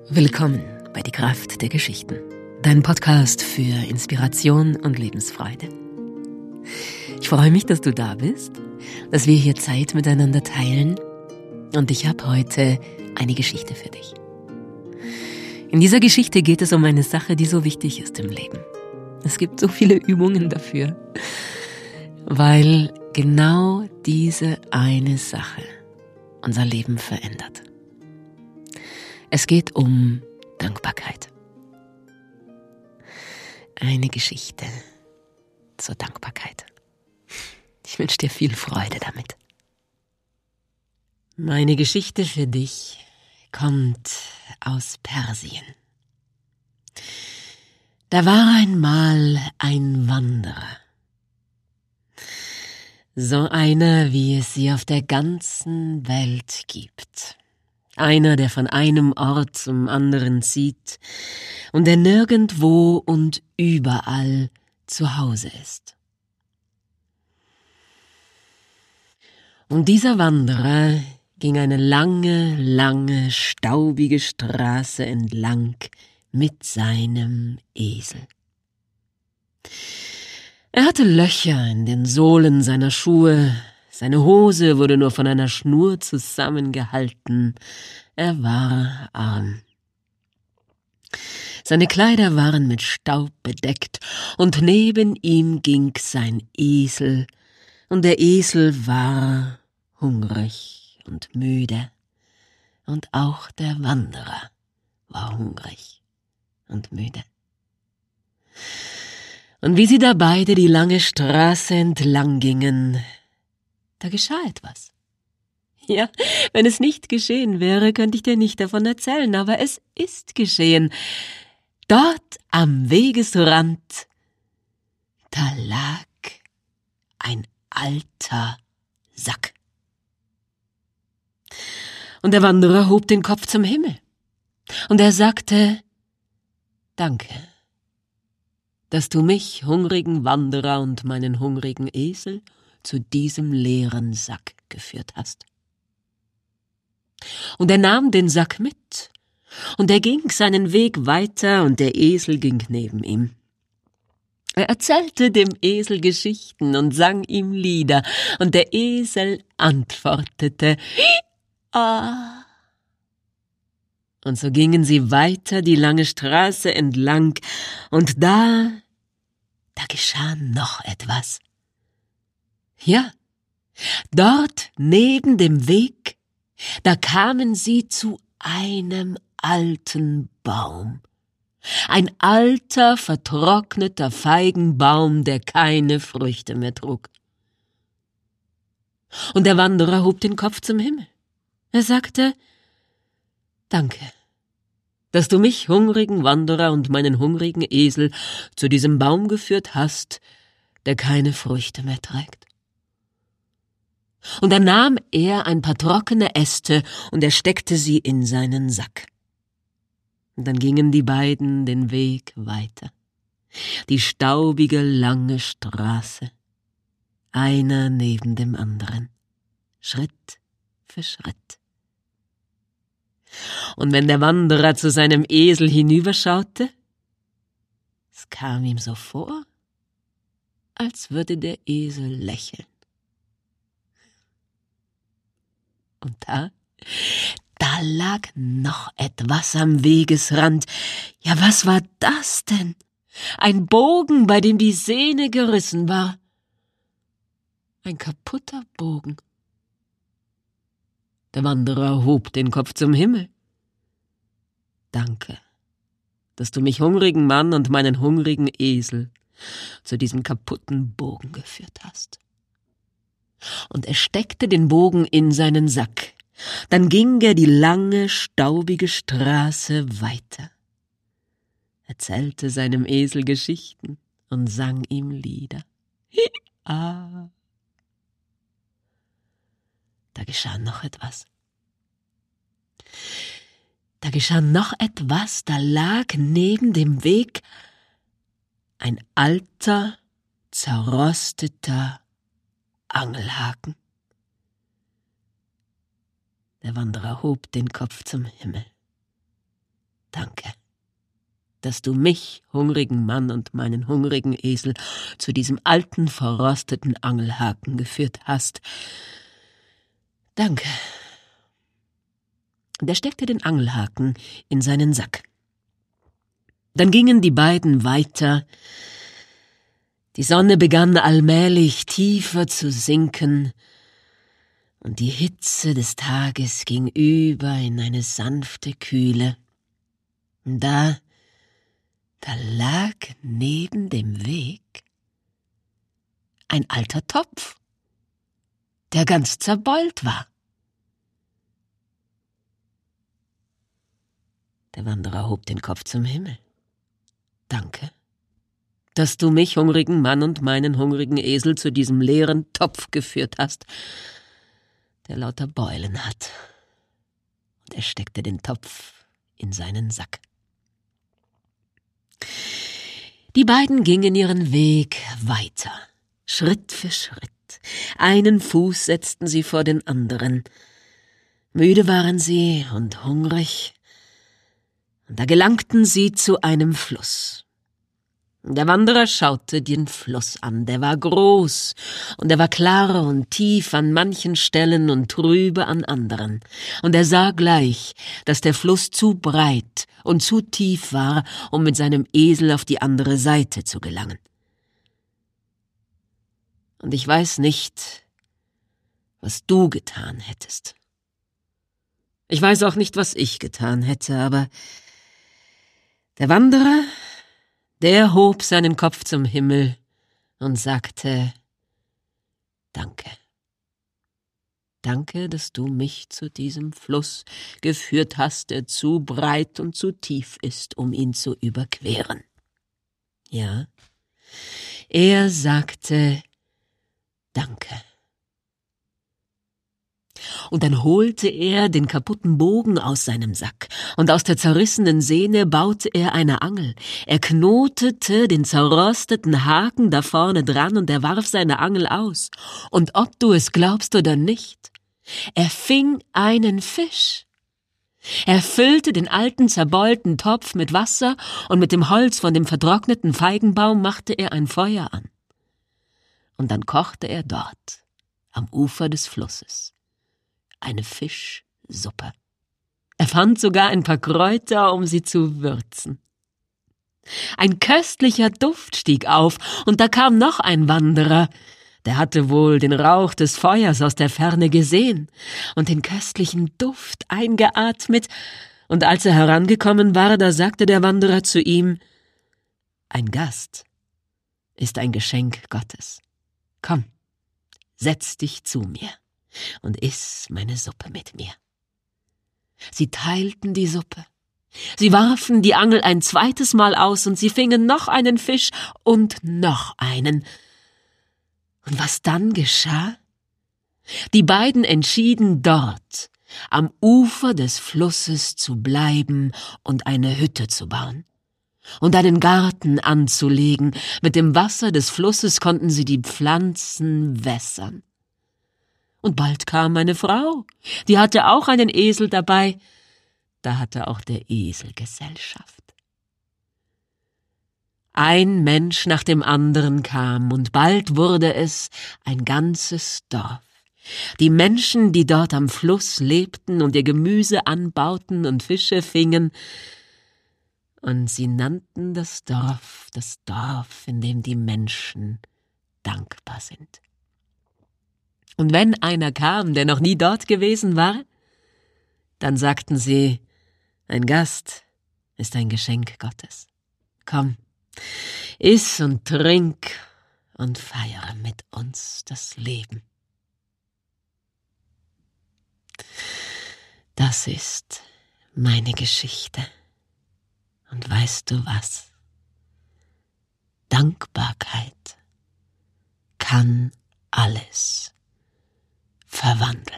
Willkommen bei Die Kraft der Geschichten, dein Podcast für Inspiration und Lebensfreude. Ich freue mich, dass du da bist, dass wir hier Zeit miteinander teilen und ich habe heute eine Geschichte für dich. In dieser Geschichte geht es um eine Sache, die so wichtig ist im Leben. Es gibt so viele Übungen dafür, weil genau diese eine Sache unser Leben verändert. Es geht um Dankbarkeit. Eine Geschichte zur Dankbarkeit. Ich wünsche dir viel Freude damit. Meine Geschichte für dich kommt aus Persien. Da war einmal ein Wanderer. So einer, wie es sie auf der ganzen Welt gibt. Einer, der von einem Ort zum anderen zieht und der nirgendwo und überall zu Hause ist. Und dieser Wanderer ging eine lange, staubige Straße entlang mit seinem Esel. Er hatte Löcher in den Sohlen seiner Schuhe, seine Hose wurde nur von einer Schnur zusammengehalten. Er war arm. Seine Kleider waren mit Staub bedeckt, und neben ihm ging sein Esel, und der Esel war hungrig und müde, und auch der Wanderer war hungrig und müde. Und wie sie da beide die lange Straße entlang gingen, da geschah etwas. Ja, wenn es nicht geschehen wäre, könnte ich dir nicht davon erzählen, aber es ist geschehen. Dort am Wegesrand, da lag ein alter Sack. Und der Wanderer hob den Kopf zum Himmel. Und er sagte: Danke, dass du mich, hungrigen Wanderer, und meinen hungrigen Esel zu diesem leeren Sack geführt hast. Und er nahm den Sack mit, und er ging seinen Weg weiter, und der Esel ging neben ihm. Er erzählte dem Esel Geschichten und sang ihm Lieder, und der Esel antwortete: Ah. Und so gingen sie weiter die lange Straße entlang, und da geschah noch etwas. Ja, dort neben dem Weg, da kamen sie zu einem alten Baum. Ein alter, vertrockneter Feigenbaum, der keine Früchte mehr trug. Und der Wanderer hob den Kopf zum Himmel. Er sagte: Danke, dass du mich, hungrigen Wanderer, und meinen hungrigen Esel zu diesem Baum geführt hast, der keine Früchte mehr trägt. Und dann nahm er ein paar trockene Äste und er steckte sie in seinen Sack. Und dann gingen die beiden den Weg weiter. Die staubige, lange Straße. Einer neben dem anderen. Schritt für Schritt. Und wenn der Wanderer zu seinem Esel hinüberschaute, es kam ihm so vor, als würde der Esel lächeln. Und da lag noch etwas am Wegesrand. Ja, was war das denn? Ein Bogen, bei dem die Sehne gerissen war. Ein kaputter Bogen. Der Wanderer hob den Kopf zum Himmel. Danke, dass du mich, hungrigen Mann, und meinen hungrigen Esel zu diesem kaputten Bogen geführt hast. Und er steckte den Bogen in seinen Sack. Dann ging er die lange, staubige Straße weiter, erzählte seinem Esel Geschichten und sang ihm Lieder. Ah. Da geschah noch etwas. Da lag neben dem Weg ein alter, zerrosteter Angelhaken. Der Wanderer hob den Kopf zum Himmel. Danke, dass du mich, hungrigen Mann und meinen hungrigen Esel, zu diesem alten, verrosteten Angelhaken geführt hast. Danke. Und er steckte den Angelhaken in seinen Sack. Dann gingen die beiden weiter. Die Sonne begann allmählich tiefer zu sinken, und die Hitze des Tages ging über in eine sanfte Kühle. Und da lag neben dem Weg ein alter Topf, der ganz zerbeult war. Der Wanderer hob den Kopf zum Himmel. Danke, dass du mich, hungrigen Mann und meinen hungrigen Esel, zu diesem leeren Topf geführt hast, der lauter Beulen hat. Und er steckte den Topf in seinen Sack. Die beiden gingen ihren Weg weiter, Schritt für Schritt. Einen Fuß setzten sie vor den anderen. Müde waren sie und hungrig, und da gelangten sie zu einem Fluss. Der Wanderer schaute den Fluss an, der war groß, und er war klar und tief an manchen Stellen und trübe an anderen, und er sah gleich, dass der Fluss zu breit und zu tief war, um mit seinem Esel auf die andere Seite zu gelangen. Und ich weiß nicht, was du getan hättest. Ich weiß auch nicht, was ich getan hätte, aber der Wanderer, der hob seinen Kopf zum Himmel und sagte: Danke. Danke, dass du mich zu diesem Fluss geführt hast, der zu breit und zu tief ist, um ihn zu überqueren. Ja, er sagte Danke. Und dann holte er den kaputten Bogen aus seinem Sack, und aus der zerrissenen Sehne baute er eine Angel. Er knotete den zerrosteten Haken da vorne dran, und er warf seine Angel aus. Und ob du es glaubst oder nicht, er fing einen Fisch. Er füllte den alten, zerbeulten Topf mit Wasser, und mit dem Holz von dem vertrockneten Feigenbaum machte er ein Feuer an. Und dann kochte er dort, am Ufer des Flusses, eine Fischsuppe. Er fand sogar ein paar Kräuter, um sie zu würzen. Ein köstlicher Duft stieg auf, und da kam noch ein Wanderer. Der hatte wohl den Rauch des Feuers aus der Ferne gesehen und den köstlichen Duft eingeatmet, und als er herangekommen war, da sagte der Wanderer zu ihm: Ein Gast ist ein Geschenk Gottes. Komm, setz dich zu mir und iss meine Suppe mit mir. Sie teilten die Suppe. Sie warfen die Angel ein zweites Mal aus, und sie fingen noch einen Fisch und noch einen. Und was dann geschah? Die beiden entschieden, dort am Ufer des Flusses zu bleiben und eine Hütte zu bauen und einen Garten anzulegen. Mit dem Wasser des Flusses konnten sie die Pflanzen wässern. Und bald kam eine Frau, die hatte auch einen Esel dabei. Da hatte auch der Esel Gesellschaft. Ein Mensch nach dem anderen kam, und bald wurde es ein ganzes Dorf. Die Menschen, die dort am Fluss lebten und ihr Gemüse anbauten und Fische fingen, und sie nannten das Dorf, in dem die Menschen dankbar sind. Und wenn einer kam, der noch nie dort gewesen war, dann sagten sie: Ein Gast ist ein Geschenk Gottes. Komm, iss und trink und feiere mit uns das Leben. Das ist meine Geschichte. Und weißt du was? Dankbarkeit kann alles verwandeln.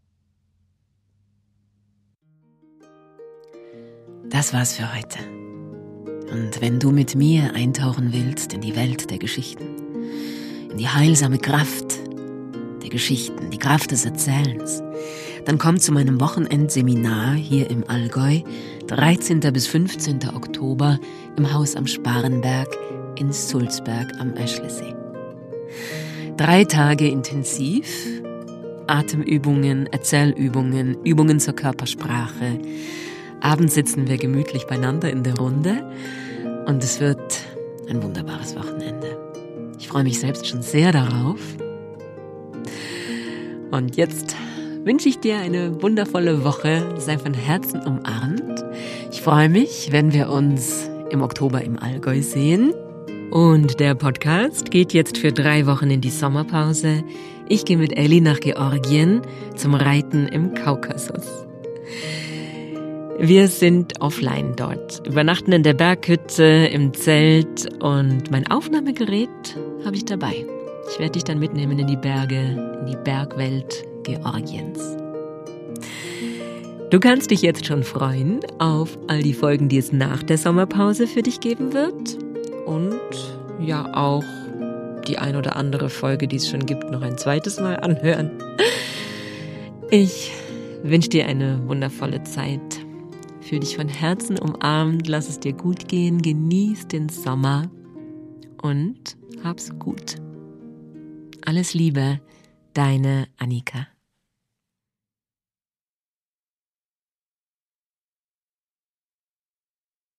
Das war's für heute. Und wenn du mit mir eintauchen willst in die Welt der Geschichten, in die heilsame Kraft der Geschichten, die Kraft des Erzählens, dann komm zu meinem Wochenendseminar hier im Allgäu, 13. bis 15. Oktober im Haus am Sparenberg in Sulzberg am Öschlesee. 3 Tage intensiv, Atemübungen, Erzählübungen, Übungen zur Körpersprache. Abends sitzen wir gemütlich beieinander in der Runde und es wird ein wunderbares Wochenende. Ich freue mich selbst schon sehr darauf. Und jetzt wünsche ich dir eine wundervolle Woche. Sei von Herzen umarmt. Ich freue mich, wenn wir uns im Oktober im Allgäu sehen. Und der Podcast geht jetzt für 3 Wochen in die Sommerpause. Ich gehe mit Elli nach Georgien zum Reiten im Kaukasus. Wir sind offline dort, übernachten in der Berghütte, im Zelt und mein Aufnahmegerät habe ich dabei. Ich werde dich dann mitnehmen in die Berge, in die Bergwelt Georgiens. Du kannst dich jetzt schon freuen auf all die Folgen, die es nach der Sommerpause für dich geben wird. Und ja auch die ein oder andere Folge, die es schon gibt, noch ein zweites Mal anhören. Ich wünsche dir eine wundervolle Zeit. Fühl dich von Herzen umarmt, lass es dir gut gehen, genieß den Sommer und hab's gut. Alles Liebe, deine Annika.